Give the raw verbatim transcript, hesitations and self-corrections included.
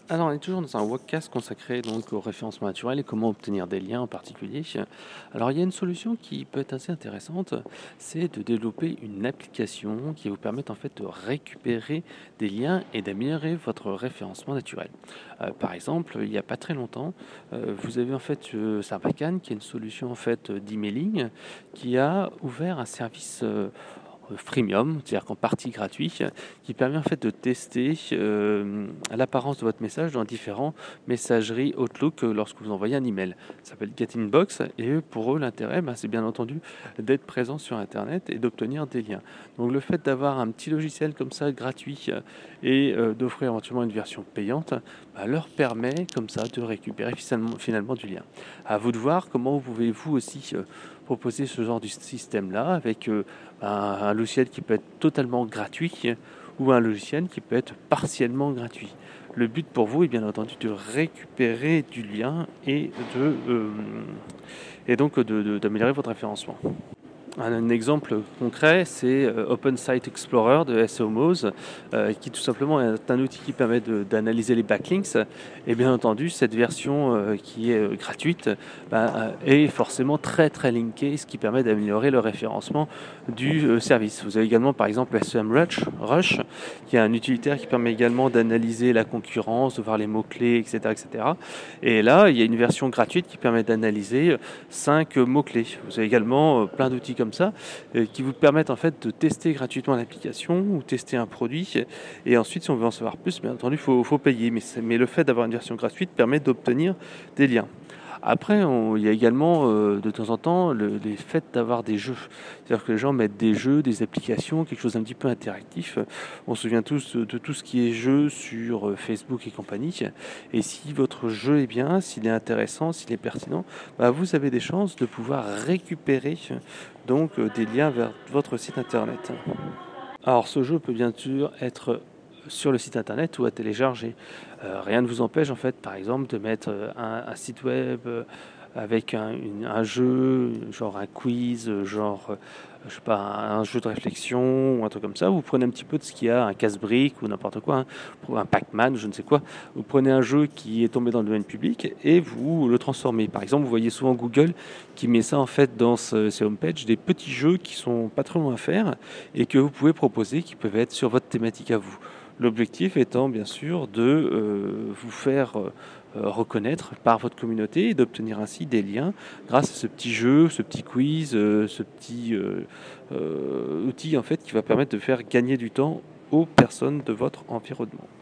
Alors, on est toujours dans un webcast consacré donc au référencement naturel et comment obtenir des liens en particulier. Alors, il y a une solution qui peut être assez intéressante, c'est de développer une application qui vous permette en fait de récupérer des liens et d'améliorer votre référencement naturel. Euh, par exemple, il n'y a pas très longtemps, euh, vous avez en fait euh, Sarbacane qui est une solution en fait d'emailing qui a ouvert un service euh, freemium, c'est-à-dire qu'en partie gratuit, qui permet en fait de tester euh, l'apparence de votre message dans différents messageries Outlook euh, lorsque vous envoyez un email. Ça s'appelle Getinbox et eux, pour eux, l'intérêt, bah, c'est bien entendu d'être présent sur Internet et d'obtenir des liens. Donc le fait d'avoir un petit logiciel comme ça gratuit euh, et euh, d'offrir éventuellement une version payante, bah, leur permet comme ça de récupérer finalement, finalement du lien. À vous de voir comment vous pouvez vous aussi euh, proposer ce genre de système-là avec euh, un, un logiciel qui peut être totalement gratuit ou un logiciel qui peut être partiellement gratuit. Le but pour vous est bien entendu de récupérer du lien et, de, euh, et donc de, de, d'améliorer votre référencement. Un exemple concret, c'est euh, Open Site Explorer de S E O Moz, euh, qui tout simplement est un outil qui permet de, d'analyser les backlinks. Et bien entendu, cette version euh, qui est euh, gratuite bah, euh, est forcément très très linkée, ce qui permet d'améliorer le référencement du euh, service. Vous avez également par exemple S E M Rush, Rush, qui est un utilitaire qui permet également d'analyser la concurrence, de voir les mots-clés, et cetera, et cetera. Et là, il y a une version gratuite qui permet d'analyser cinq mots-clés. Vous avez également euh, plein d'outils comme ça, euh, qui vous permettent en fait de tester gratuitement l'application ou tester un produit. Et ensuite, si on veut en savoir plus, bien entendu, il faut, faut payer. Mais, mais le fait d'avoir une version gratuite permet d'obtenir des liens. Après, on, il y a également euh, de temps en temps le, les faits d'avoir des jeux. C'est-à-dire que les gens mettent des jeux, des applications, quelque chose d'un petit peu interactif. On se souvient tous de, de tout ce qui est jeu sur euh, Facebook et compagnie. Et si votre jeu est bien, s'il est intéressant, s'il est pertinent, bah, vous avez des chances de pouvoir récupérer donc euh, des liens vers votre site internet. Alors ce jeu peut bien sûr être sur le site internet ou à télécharger. Euh, rien ne vous empêche en fait par exemple de mettre euh, un, un site web euh, avec un, une- un jeu, genre un quiz, euh, genre euh, je sais pas, un, un jeu de réflexion ou un truc comme ça. Vous prenez un petit peu de ce qu'il y a, un casse-brique ou n'importe quoi, hein, pour un Pac-Man, je ne sais quoi. Vous prenez un jeu qui est tombé dans le domaine public et vous le transformez. Par exemple, vous voyez souvent Google qui met ça en fait dans ce- ses homepages, des petits jeux qui sont pas trop longs à faire et que vous pouvez proposer, qui peuvent être sur votre thématique à vous. L'objectif étant bien sûr de euh, vous faire euh, reconnaître par votre communauté et d'obtenir ainsi des liens grâce à ce petit jeu, ce petit quiz, euh, ce petit euh, euh, outil en fait qui va permettre de faire gagner du temps aux personnes de votre environnement.